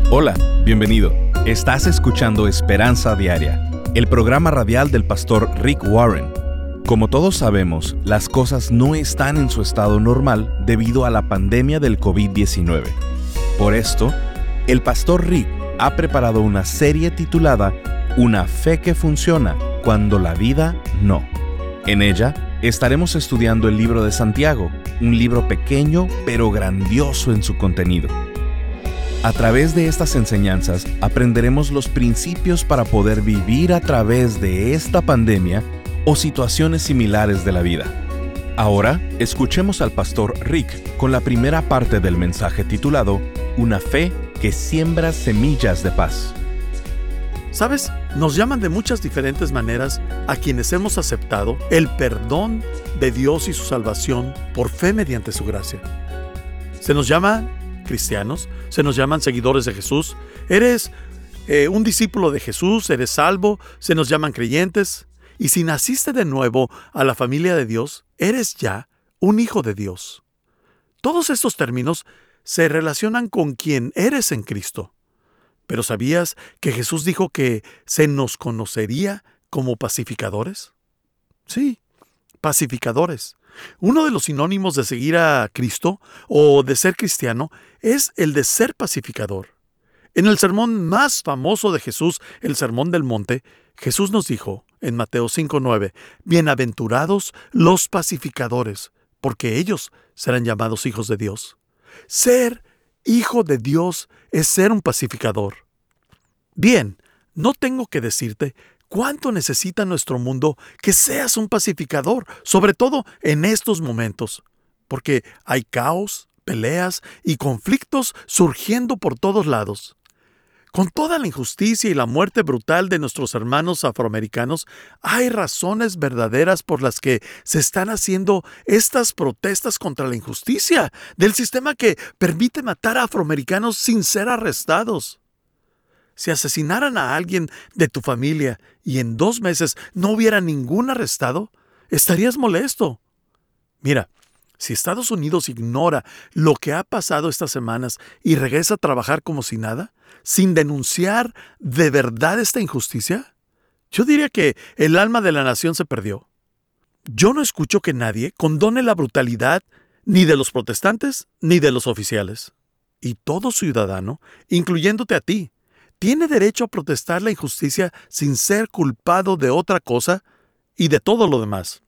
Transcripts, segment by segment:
Hola, bienvenido. Estás escuchando Esperanza Diaria, el programa radial del pastor Rick Warren. Como todos sabemos, las cosas no están en su estado normal debido a la pandemia del COVID-19. Por esto, el pastor Rick ha preparado una serie titulada Una fe que funciona cuando la vida no. En ella, estaremos estudiando el libro de Santiago, un libro pequeño pero grandioso en su contenido. A través de estas enseñanzas aprenderemos los principios para poder vivir a través de esta pandemia o situaciones similares de la vida. Ahora, escuchemos al pastor Rick con la primera parte del mensaje titulado Una fe que siembra semillas de paz. ¿Sabes? Nos llaman de muchas diferentes maneras a quienes hemos aceptado el perdón de Dios y su salvación por fe mediante su gracia. Se nos llama cristianos, se nos llaman seguidores de Jesús. Eres un discípulo de Jesús, eres salvo, se nos llaman creyentes. Y si naciste de nuevo a la familia de Dios, eres ya un hijo de Dios. Todos estos términos se relacionan con quien eres en Cristo. ¿Pero sabías que Jesús dijo que se nos conocería como pacificadores? Sí, pacificadores. Uno de los sinónimos de seguir a Cristo o de ser cristiano es el de ser pacificador. En el sermón más famoso de Jesús, el Sermón del Monte, Jesús nos dijo en Mateo 5:9, bienaventurados los pacificadores, porque ellos serán llamados hijos de Dios. Ser hijo de Dios es ser un pacificador. Bien, no tengo que decirte cuánto necesita nuestro mundo que seas un pacificador, sobre todo en estos momentos, porque hay caos, peleas y conflictos surgiendo por todos lados. Con toda la injusticia y la muerte brutal de nuestros hermanos afroamericanos, hay razones verdaderas por las que se están haciendo estas protestas contra la injusticia del sistema que permite matar a afroamericanos sin ser arrestados. Si asesinaran a alguien de tu familia y en 2 meses no hubiera ningún arrestado, estarías molesto. Mira, si Estados Unidos ignora lo que ha pasado estas semanas y regresa a trabajar como si nada, sin denunciar de verdad esta injusticia, yo diría que el alma de la nación se perdió. Yo no escucho que nadie condone la brutalidad ni de los protestantes ni de los oficiales. Y todo ciudadano, incluyéndote a ti, tiene derecho a protestar la injusticia sin ser culpado de otra cosa y de todo lo demás.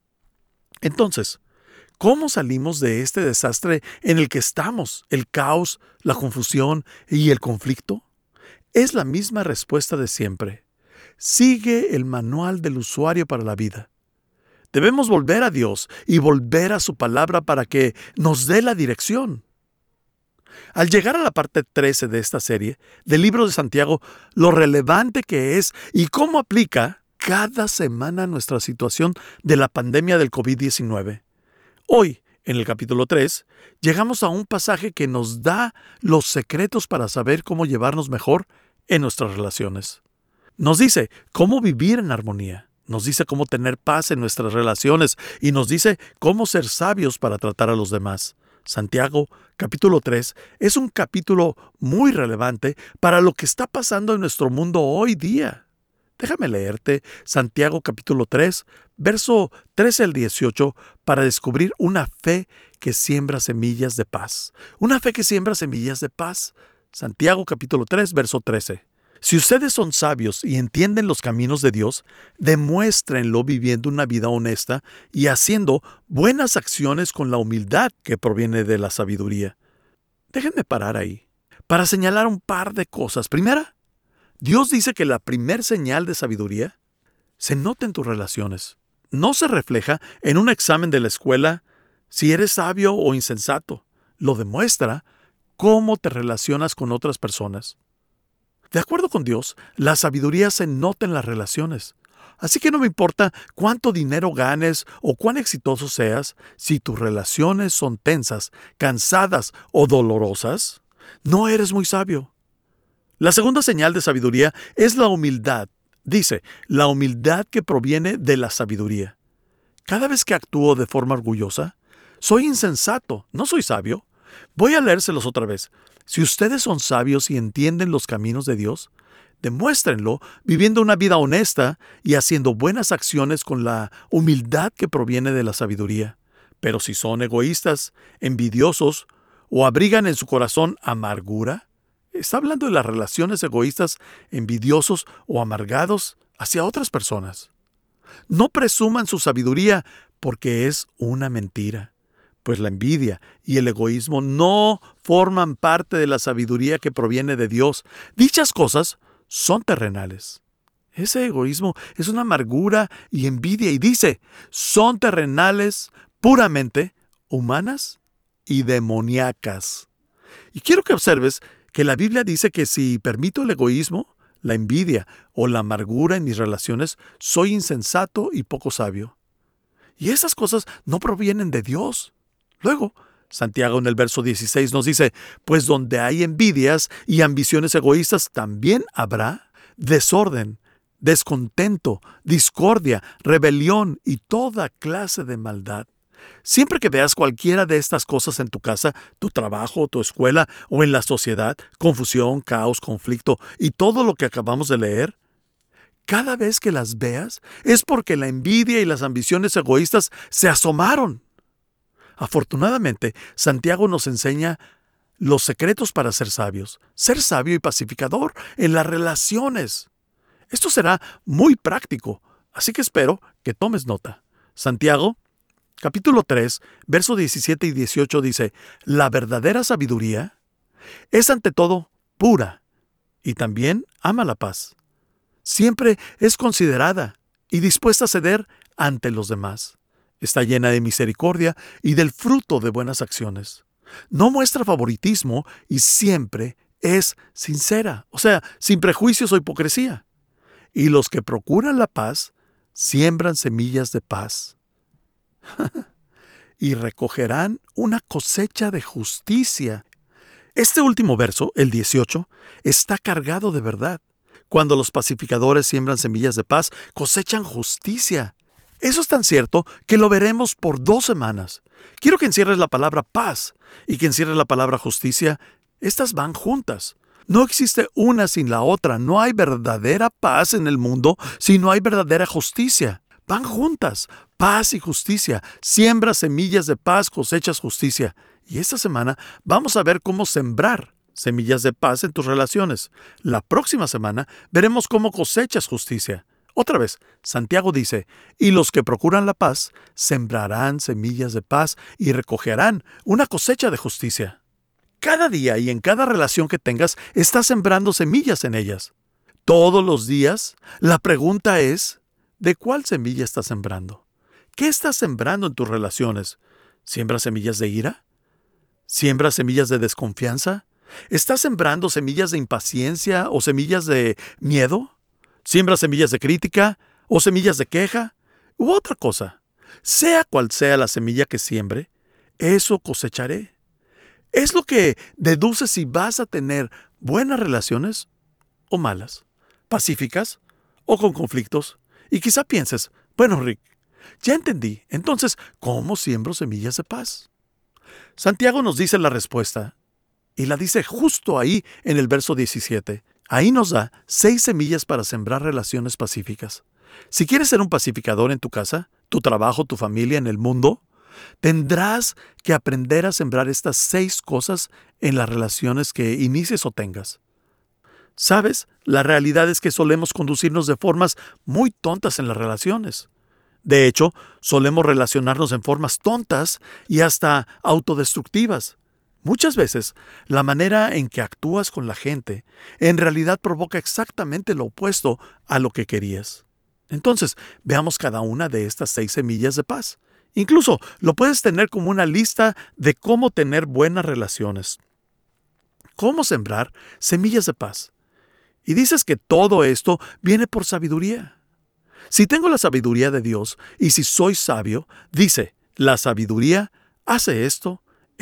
Entonces, ¿cómo salimos de este desastre en el que estamos? El caos, la confusión y el conflicto. Es la misma respuesta de siempre. Sigue el manual del usuario para la vida. Debemos volver a Dios y volver a su palabra para que nos dé la dirección. Al llegar a la parte 13 de esta serie, del libro de Santiago, lo relevante que es y cómo aplica cada semana nuestra situación de la pandemia del COVID-19. Hoy, en el capítulo 3, llegamos a un pasaje que nos da los secretos para saber cómo llevarnos mejor en nuestras relaciones. Nos dice cómo vivir en armonía, nos dice cómo tener paz en nuestras relaciones y nos dice cómo ser sabios para tratar a los demás. Santiago, capítulo 3, es un capítulo muy relevante para lo que está pasando en nuestro mundo hoy día. Déjame leerte Santiago, capítulo 3, verso 13 al 18, para descubrir una fe que siembra semillas de paz. Una fe que siembra semillas de paz. Santiago, capítulo 3, verso 13. Si ustedes son sabios y entienden los caminos de Dios, demuéstrenlo viviendo una vida honesta y haciendo buenas acciones con la humildad que proviene de la sabiduría. Déjenme parar ahí para señalar un par de cosas. Primera, Dios dice que la primer señal de sabiduría se nota en tus relaciones. No se refleja en un examen de la escuela si eres sabio o insensato. Lo demuestra cómo te relacionas con otras personas. De acuerdo con Dios, la sabiduría se nota en las relaciones. Así que no me importa cuánto dinero ganes o cuán exitoso seas, si tus relaciones son tensas, cansadas o dolorosas, no eres muy sabio. La segunda señal de sabiduría es la humildad. Dice, la humildad que proviene de la sabiduría. Cada vez que actúo de forma orgullosa, soy insensato, no soy sabio. Voy a leérselos otra vez. Si ustedes son sabios y entienden los caminos de Dios, demuéstrenlo viviendo una vida honesta y haciendo buenas acciones con la humildad que proviene de la sabiduría. Pero si son egoístas, envidiosos o abrigan en su corazón amargura, está hablando de las relaciones egoístas, envidiosos o amargados hacia otras personas. No presuman su sabiduría porque es una mentira, pues la envidia y el egoísmo no forman parte de la sabiduría que proviene de Dios. Dichas cosas son terrenales. Ese egoísmo es una amargura y envidia, y dice, son terrenales, puramente humanas y demoníacas. Y quiero que observes que la Biblia dice que si permito el egoísmo, la envidia o la amargura en mis relaciones, soy insensato y poco sabio. Y esas cosas no provienen de Dios. Luego, Santiago en el verso 16 nos dice, pues donde hay envidias y ambiciones egoístas, también habrá desorden, descontento, discordia, rebelión y toda clase de maldad. Siempre que veas cualquiera de estas cosas en tu casa, tu trabajo, tu escuela o en la sociedad, confusión, caos, conflicto y todo lo que acabamos de leer, cada vez que las veas es porque la envidia y las ambiciones egoístas se asomaron. Afortunadamente, Santiago nos enseña los secretos para ser sabios, ser sabio y pacificador en las relaciones. Esto será muy práctico, así que espero que tomes nota. Santiago, capítulo 3, versos 17 y 18 dice, la verdadera sabiduría es ante todo pura y también ama la paz. Siempre es considerada y dispuesta a ceder ante los demás. Está llena de misericordia y del fruto de buenas acciones. No muestra favoritismo y siempre es sincera, o sea, sin prejuicios o hipocresía. Y los que procuran la paz siembran semillas de paz y recogerán una cosecha de justicia. Este último verso, el 18, está cargado de verdad. Cuando los pacificadores siembran semillas de paz, cosechan justicia. Eso es tan cierto que lo veremos por 2 semanas. Quiero que encierres la palabra paz y que encierres la palabra justicia. Estas van juntas. No existe una sin la otra. No hay verdadera paz en el mundo si no hay verdadera justicia. Van juntas. Paz y justicia. Siembras semillas de paz, cosechas justicia. Y esta semana vamos a ver cómo sembrar semillas de paz en tus relaciones. La próxima semana veremos cómo cosechas justicia. Otra vez, Santiago dice, y los que procuran la paz sembrarán semillas de paz y recogerán una cosecha de justicia. Cada día y en cada relación que tengas, estás sembrando semillas en ellas. Todos los días, la pregunta es, ¿de cuál semilla estás sembrando? ¿Qué estás sembrando en tus relaciones? ¿Siembras semillas de ira? ¿Siembras semillas de desconfianza? ¿Estás sembrando semillas de impaciencia o semillas de miedo? ¿Siembras semillas de crítica o semillas de queja? U otra cosa. Sea cual sea la semilla que siembre, eso cosecharé. Es lo que deduce si vas a tener buenas relaciones o malas, pacíficas o con conflictos. Y quizá pienses, bueno, Rick, ya entendí. Entonces, ¿cómo siembro semillas de paz? Santiago nos dice la respuesta y la dice justo ahí en el verso 17. Ahí nos da 6 semillas para sembrar relaciones pacíficas. Si quieres ser un pacificador en tu casa, tu trabajo, tu familia, en el mundo, tendrás que aprender a sembrar estas 6 cosas en las relaciones que inicies o tengas. ¿Sabes? La realidad es que solemos conducirnos de formas muy tontas en las relaciones. De hecho, solemos relacionarnos en formas tontas y hasta autodestructivas. Muchas veces, la manera en que actúas con la gente en realidad provoca exactamente lo opuesto a lo que querías. Entonces, veamos cada una de estas 6 semillas de paz. Incluso lo puedes tener como una lista de cómo tener buenas relaciones. ¿Cómo sembrar semillas de paz? Y dices que todo esto viene por sabiduría. Si tengo la sabiduría de Dios y si soy sabio, dice, la sabiduría hace esto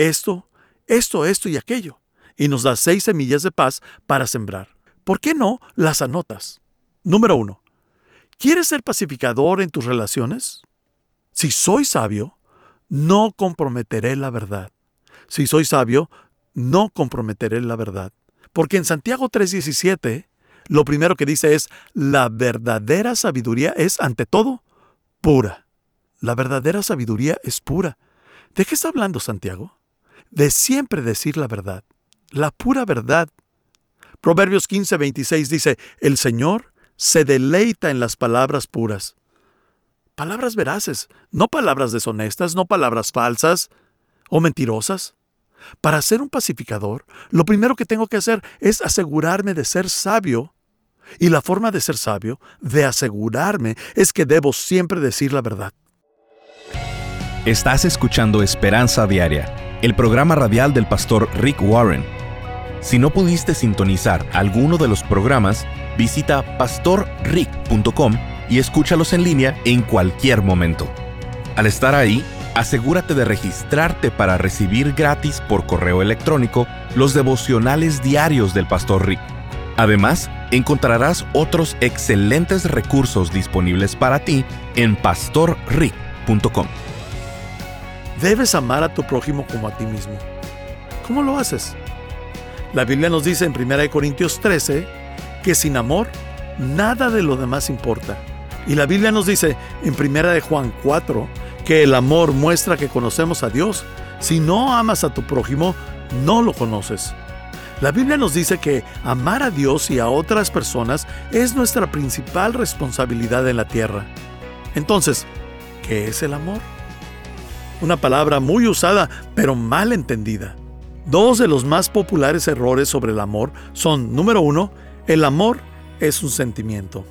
y aquello. Y nos da 6 semillas de paz para sembrar. ¿Por qué no las anotas? Número 1. ¿Quieres ser pacificador en tus relaciones? Si soy sabio, no comprometeré la verdad. Si soy sabio, no comprometeré la verdad. Porque en Santiago 3:17, lo primero que dice es, la verdadera sabiduría es, ante todo, pura. La verdadera sabiduría es pura. ¿De qué está hablando Santiago? De siempre decir la verdad, la pura verdad. Proverbios 15:26 dice, el Señor se deleita en las palabras puras. Palabras veraces, no palabras deshonestas, no palabras falsas o mentirosas. Para ser un pacificador, lo primero que tengo que hacer es asegurarme de ser sabio. Y la forma de ser sabio, de asegurarme, es que debo siempre decir la verdad. Estás escuchando Esperanza Diaria, el programa radial del pastor Rick Warren. Si no pudiste sintonizar alguno de los programas, visita pastorrick.com y escúchalos en línea en cualquier momento. Al estar ahí, asegúrate de registrarte para recibir gratis por correo electrónico los devocionales diarios del pastor Rick. Además, encontrarás otros excelentes recursos disponibles para ti en pastorrick.com. Debes amar a tu prójimo como a ti mismo. ¿Cómo lo haces? La Biblia nos dice en 1 Corintios 13 que sin amor, nada de lo demás importa. Y la Biblia nos dice en 1 Juan 4 que el amor muestra que conocemos a Dios. Si no amas a tu prójimo, no lo conoces. La Biblia nos dice que amar a Dios y a otras personas es nuestra principal responsabilidad en la tierra. Entonces, ¿qué es el amor? Una palabra muy usada, pero mal entendida. Dos de los más populares errores sobre el amor son, número 1, el amor es un sentimiento.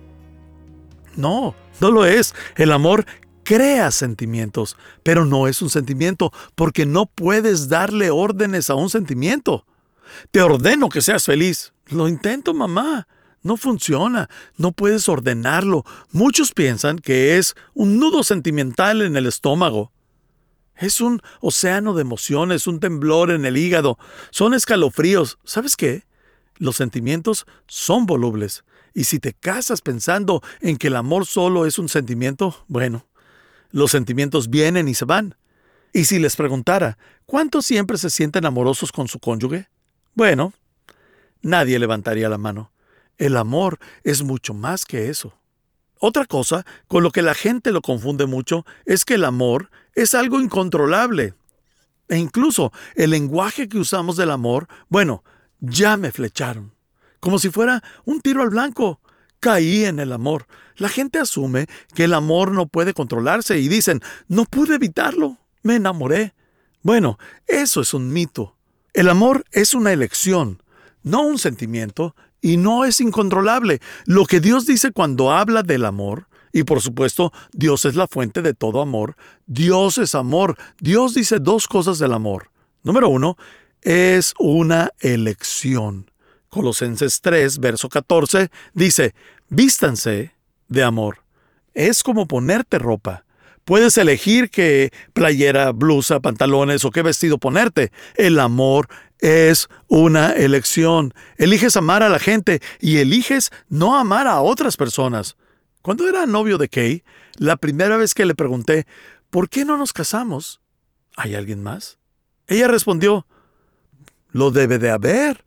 No lo es. El amor crea sentimientos, pero no es un sentimiento, porque no puedes darle órdenes a un sentimiento. Te ordeno que seas feliz. Lo intento, mamá. No funciona. No puedes ordenarlo. Muchos piensan que es un nudo sentimental en el estómago. Es un océano de emociones, un temblor en el hígado. Son escalofríos. ¿Sabes qué? Los sentimientos son volubles. Y si te casas pensando en que el amor solo es un sentimiento, bueno, los sentimientos vienen y se van. Y si les preguntara, ¿cuántos siempre se sienten amorosos con su cónyuge? Bueno, nadie levantaría la mano. El amor es mucho más que eso. Otra cosa con lo que la gente lo confunde mucho es que el amor es algo incontrolable. E incluso el lenguaje que usamos del amor, bueno, ya me flecharon. Como si fuera un tiro al blanco. Caí en el amor. La gente asume que el amor no puede controlarse y dicen, no pude evitarlo, me enamoré. Bueno, eso es un mito. El amor es una elección, no un sentimiento, y no es incontrolable. Lo que Dios dice cuando habla del amor, y por supuesto, Dios es la fuente de todo amor. Dios es amor. Dios dice dos cosas del amor. Número 1, es una elección. Colosenses 3, verso 14, dice, vístanse de amor. Es como ponerte ropa. Puedes elegir qué playera, blusa, pantalones o qué vestido ponerte. El amor es una elección. Eliges amar a la gente y eliges no amar a otras personas. Cuando era novio de Kay, la primera vez que le pregunté, ¿por qué no nos casamos? ¿Hay alguien más? Ella respondió, lo debe de haber.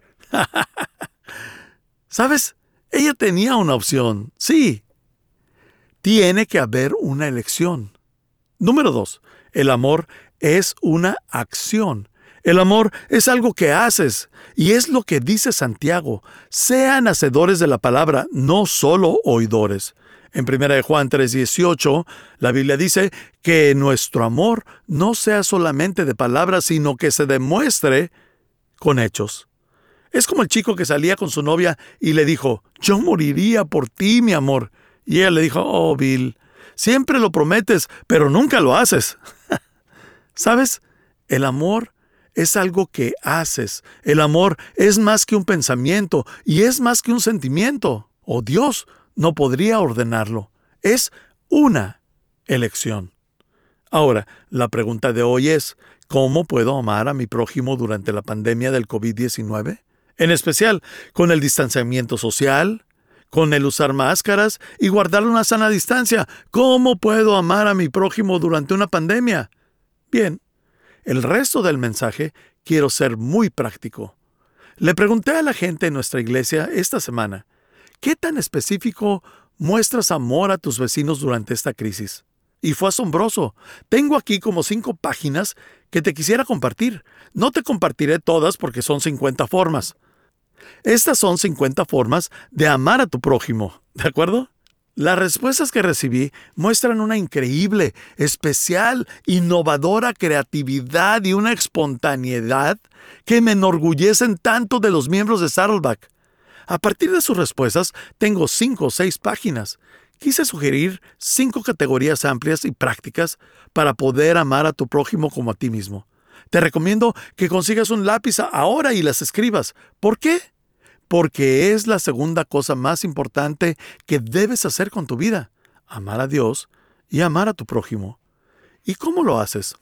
¿Sabes? Ella tenía una opción. Sí. Tiene que haber una elección. Número 2. El amor es una acción. El amor es algo que haces. Y es lo que dice Santiago. Sean hacedores de la palabra, no solo oidores. En 1 Juan 3:18, la Biblia dice que nuestro amor no sea solamente de palabras, sino que se demuestre con hechos. Es como el chico que salía con su novia y le dijo, yo moriría por ti, mi amor. Y ella le dijo, oh, Bill, siempre lo prometes, pero nunca lo haces. ¿Sabes? El amor es algo que haces. El amor es más que un pensamiento y es más que un sentimiento. Oh, Dios no podría ordenarlo. Es una elección. Ahora, la pregunta de hoy es, ¿cómo puedo amar a mi prójimo durante la pandemia del COVID-19? En especial, con el distanciamiento social, con el usar máscaras y guardar una sana distancia. ¿Cómo puedo amar a mi prójimo durante una pandemia? Bien, el resto del mensaje quiero ser muy práctico. Le pregunté a la gente en nuestra iglesia esta semana, ¿qué tan específico muestras amor a tus vecinos durante esta crisis? Y fue asombroso. Tengo aquí como 5 páginas que te quisiera compartir. No te compartiré todas porque son 50 formas. Estas son 50 formas de amar a tu prójimo, ¿de acuerdo? Las respuestas que recibí muestran una increíble, especial, innovadora creatividad y una espontaneidad que me enorgullecen tanto de los miembros de Saddleback. A partir de sus respuestas, tengo 5 o 6 páginas. Quise sugerir 5 categorías amplias y prácticas para poder amar a tu prójimo como a ti mismo. Te recomiendo que consigas un lápiz ahora y las escribas. ¿Por qué? Porque es la segunda cosa más importante que debes hacer con tu vida: amar a Dios y amar a tu prójimo. ¿Y cómo lo haces?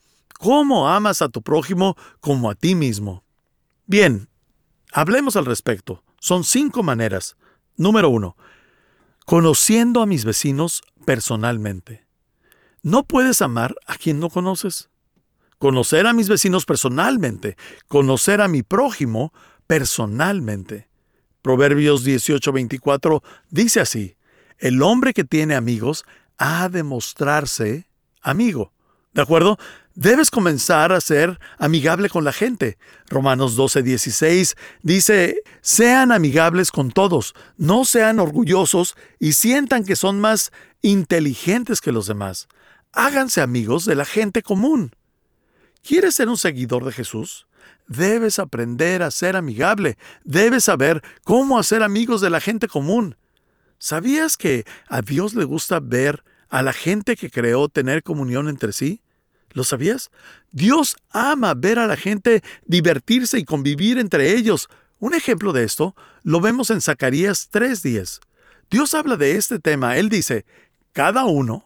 ¿Cómo amas a tu prójimo como a ti mismo? Bien, hablemos al respecto. Son 5 maneras. Número 1. Conociendo a mis vecinos personalmente. No puedes amar a quien no conoces. Conocer a mis vecinos personalmente. Conocer a mi prójimo personalmente. Proverbios 18:24 dice así: el hombre que tiene amigos ha de mostrarse amigo. ¿De acuerdo? Debes comenzar a ser amigable con la gente. Romanos 12:16 dice: sean amigables con todos, no sean orgullosos y sientan que son más inteligentes que los demás. Háganse amigos de la gente común. ¿Quieres ser un seguidor de Jesús? Debes aprender a ser amigable. Debes saber cómo hacer amigos de la gente común. ¿Sabías que a Dios le gusta ver a la gente que creó tener comunión entre sí? ¿Lo sabías? Dios ama ver a la gente divertirse y convivir entre ellos. Un ejemplo de esto lo vemos en Zacarías 3:10. Dios habla de este tema. Él dice: cada uno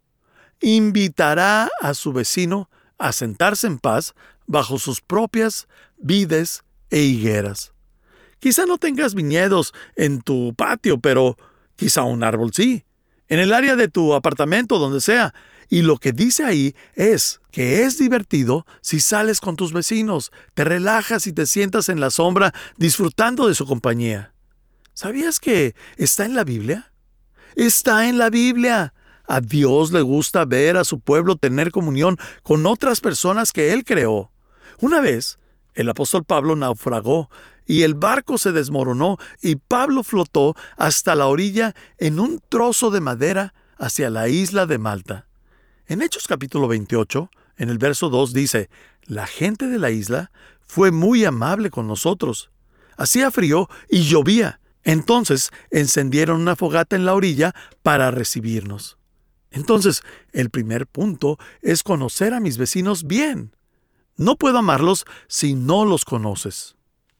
invitará a su vecino a sentarse en paz bajo sus propias vides e higueras. Quizá no tengas viñedos en tu patio, pero quizá un árbol sí. En el área de tu apartamento, donde sea. Y lo que dice ahí es que es divertido si sales con tus vecinos, te relajas y te sientas en la sombra disfrutando de su compañía. ¿Sabías que está en la Biblia? Está en la Biblia. A Dios le gusta ver a su pueblo tener comunión con otras personas que Él creó. Una vez, el apóstol Pablo naufragó y el barco se desmoronó y Pablo flotó hasta la orilla en un trozo de madera hacia la isla de Malta. En Hechos capítulo 28, en el verso 2 dice: la gente de la isla fue muy amable con nosotros. Hacía frío y llovía. Entonces encendieron una fogata en la orilla para recibirnos. Entonces, el primer punto es conocer a mis vecinos bien. No puedo amarlos si no los conoces.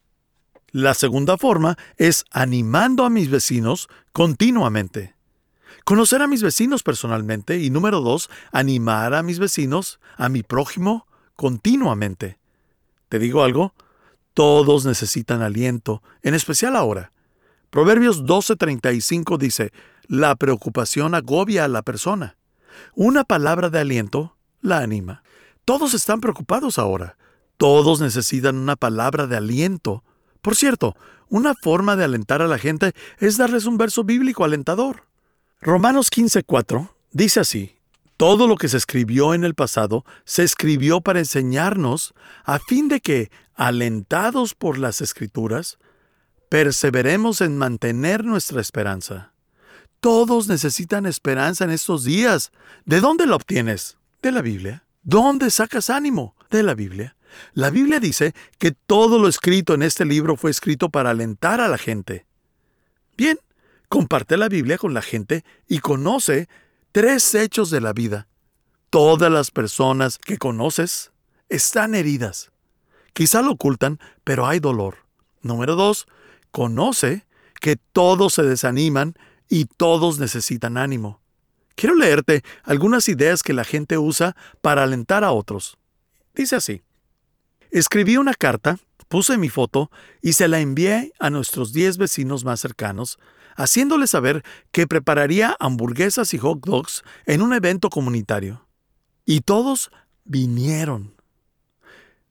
La segunda forma es animando a mis vecinos continuamente. Conocer a mis vecinos personalmente. Y número 2, animar a mis vecinos, a mi prójimo, continuamente. ¿Te digo algo? Todos necesitan aliento, en especial ahora. Proverbios 12:35 dice: la preocupación agobia a la persona. Una palabra de aliento la anima. Todos están preocupados ahora. Todos necesitan una palabra de aliento. Por cierto, una forma de alentar a la gente es darles un verso bíblico alentador. Romanos 15:4 dice así: todo lo que se escribió en el pasado se escribió para enseñarnos, a fin de que, alentados por las Escrituras, perseveremos en mantener nuestra esperanza. Todos necesitan esperanza en estos días. ¿De dónde la obtienes? De la Biblia. ¿Dónde sacas ánimo? De la Biblia. La Biblia dice que todo lo escrito en este libro fue escrito para alentar a la gente. Bien, comparte la Biblia con la gente y conoce 3 hechos de la vida. Todas las personas que conoces están heridas. Quizá lo ocultan, pero hay dolor. Número 2, conoce que todos se desaniman y todos necesitan ánimo. Quiero leerte algunas ideas que la gente usa para alentar a otros. Dice así: escribí una carta, puse mi foto y se la envié a nuestros 10 vecinos más cercanos, haciéndoles saber que prepararía hamburguesas y hot dogs en un evento comunitario. Y todos vinieron.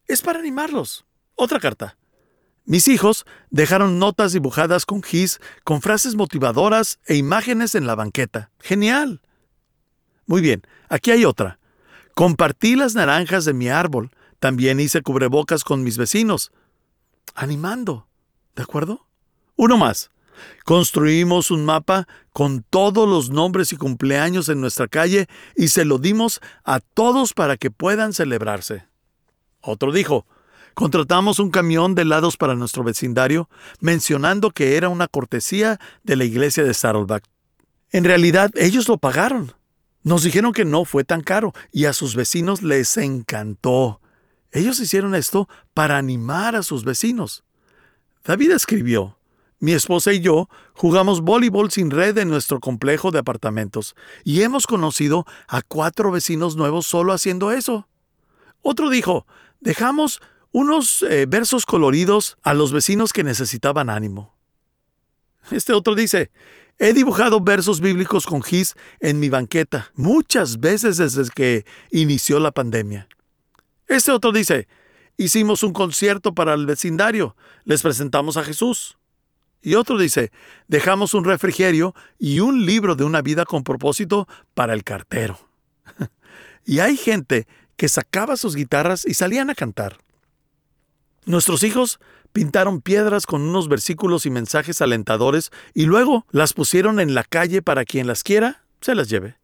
es para animarlos. Otra carta. Mis hijos dejaron notas dibujadas con gis, con frases motivadoras e imágenes en la banqueta. ¡Genial! Muy bien, aquí hay otra. Compartí las naranjas de mi árbol. También hice cubrebocas con mis vecinos. Animando. ¿De acuerdo? Uno más. Construimos un mapa con todos los nombres y cumpleaños en nuestra calle y se lo dimos a todos para que puedan celebrarse. Otro dijo, contratamos un camión de helados para nuestro vecindario, mencionando que era una cortesía de la iglesia de Saddleback. En realidad, ellos lo pagaron. Nos dijeron que no fue tan caro y a sus vecinos les encantó. Ellos hicieron esto para animar a sus vecinos. David escribió, mi esposa y yo jugamos voleibol sin red en nuestro complejo de apartamentos y hemos conocido a 4 vecinos nuevos solo haciendo eso. Otro dijo, dejamos unos versos coloridos a los vecinos que necesitaban ánimo. Este otro dice, he dibujado versos bíblicos con gis en mi banqueta muchas veces desde que inició la pandemia. Este otro dice, hicimos un concierto para el vecindario, les presentamos a Jesús. Y otro dice, dejamos un refrigerio y un libro de una vida con propósito para el cartero. Y hay gente que sacaba sus guitarras y salían a cantar. Nuestros hijos pintaron piedras con unos versículos y mensajes alentadores y luego las pusieron en la calle para quien las quiera, se las lleve.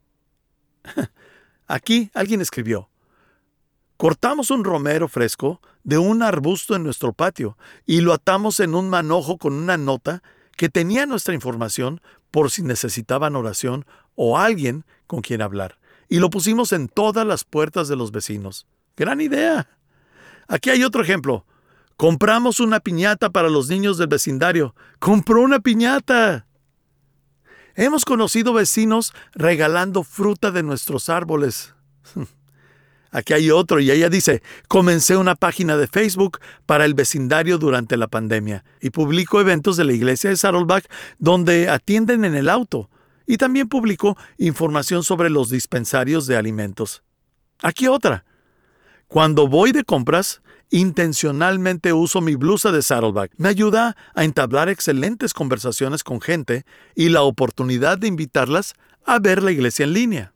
Aquí alguien escribió, cortamos un romero fresco de un arbusto en nuestro patio y lo atamos en un manojo con una nota que tenía nuestra información por si necesitaban oración o alguien con quien hablar. Y lo pusimos en todas las puertas de los vecinos. ¡Gran idea! Aquí hay otro ejemplo. Compramos una piñata para los niños del vecindario. ¡Compró una piñata! Hemos conocido vecinos regalando fruta de nuestros árboles. Aquí hay otro y ella dice, comencé una página de Facebook para el vecindario durante la pandemia y publico eventos de la iglesia de Saddleback donde atienden en el auto y también publico información sobre los dispensarios de alimentos. Aquí otra. Cuando voy de compras, intencionalmente uso mi blusa de Saddleback. Me ayuda a entablar excelentes conversaciones con gente y la oportunidad de invitarlas a ver la iglesia en línea.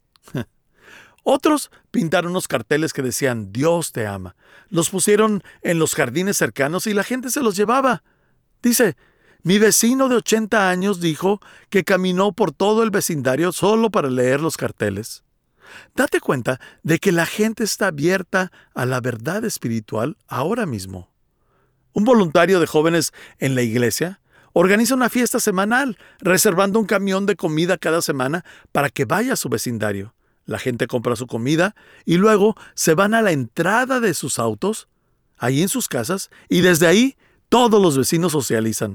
Otros pintaron unos carteles que decían, Dios te ama. Los pusieron en los jardines cercanos y la gente se los llevaba. Dice, mi vecino de 80 años dijo que caminó por todo el vecindario solo para leer los carteles. Date cuenta de que la gente está abierta a la verdad espiritual ahora mismo. Un voluntario de jóvenes en la iglesia organiza una fiesta semanal, reservando un camión de comida cada semana para que vaya a su vecindario. La gente compra su comida y luego se van a la entrada de sus autos, ahí en sus casas, y desde ahí todos los vecinos socializan.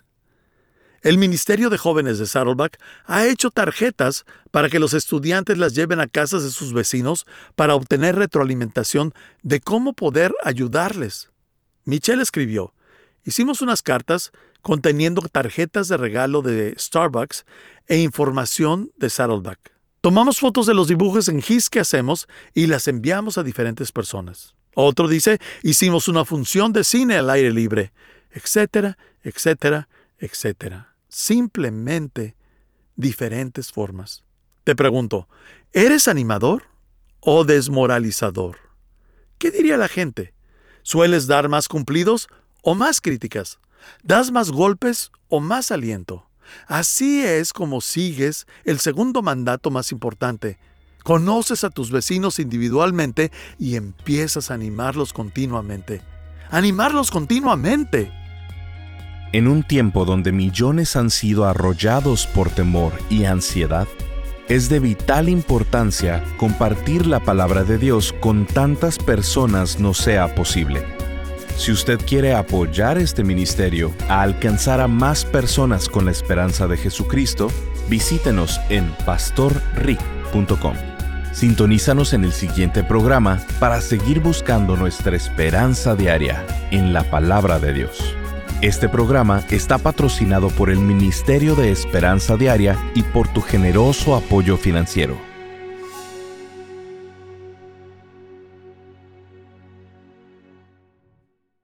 El Ministerio de Jóvenes de Saddleback ha hecho tarjetas para que los estudiantes las lleven a casas de sus vecinos para obtener retroalimentación de cómo poder ayudarles. Michelle escribió, hicimos unas cartas conteniendo tarjetas de regalo de Starbucks e información de Saddleback. Tomamos fotos de los dibujos en gis que hacemos y las enviamos a diferentes personas. Otro dice, hicimos una función de cine al aire libre, etcétera, etcétera, etcétera. Simplemente diferentes formas. Te pregunto, ¿eres animador o desmoralizador? ¿Qué diría la gente? ¿Sueles dar más cumplidos o más críticas? ¿Das más golpes o más aliento? Así es como sigues el segundo mandato más importante. Conoces a tus vecinos individualmente y empiezas a animarlos continuamente. ¡Animarlos continuamente! En un tiempo donde millones han sido arrollados por temor y ansiedad, es de vital importancia compartir la palabra de Dios con tantas personas no sea posible. Si usted quiere apoyar este ministerio a alcanzar a más personas con la esperanza de Jesucristo, visítenos en pastorrick.com. Sintonízanos en el siguiente programa para seguir buscando nuestra esperanza diaria en la palabra de Dios. Este programa está patrocinado por el Ministerio de Esperanza Diaria y por tu generoso apoyo financiero.